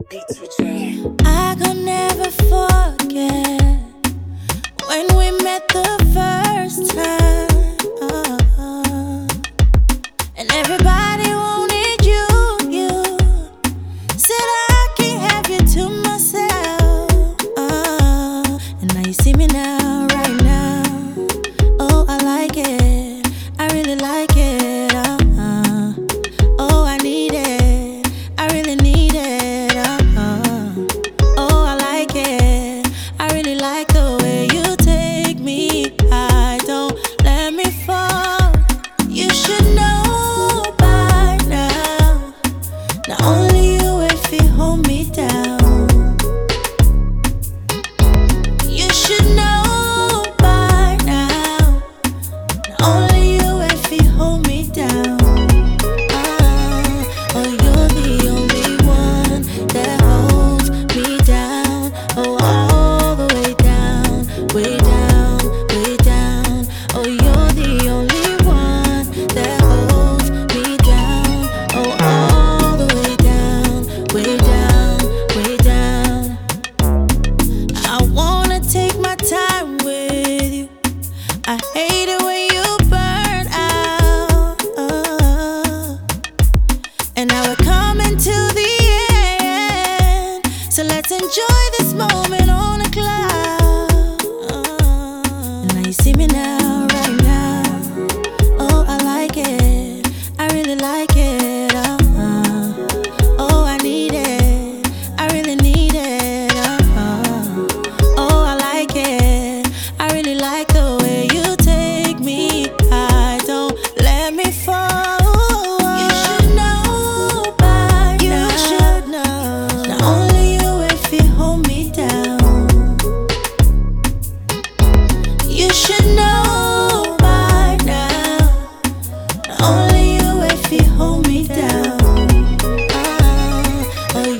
Beats with you. I could never forget when we met the first time. And everybody wanted you said I can't have you to myself. And now you see me now, right now. Oh, I like it, I really like it. Oh, I need it, I really need it. Oh, I like it, I really like the way you take me high. Don't let me fall. You should know by now. Not only you if you hold me down. You should know by now. Not only you if you hold me down. Oh, you're the only one that holds me down. Oh, all the way down, way down, way down. Oh, you're the only one that holds me down. Oh, all the way down, way down, way down. I wanna take my time with you. I hate it when you burn out. And now we're coming to the end, so let's enjoy this moment on a cloud. And now you see me now, right now. Oh, I like it, I really like it. Oh, I need it, I really need it. Oh, I like it, I really like the way you take me high. Don't let me fall. You should know by now. You should know. Not only you if you hold me down. You should know by now. Not only you if you hold me down. Oh,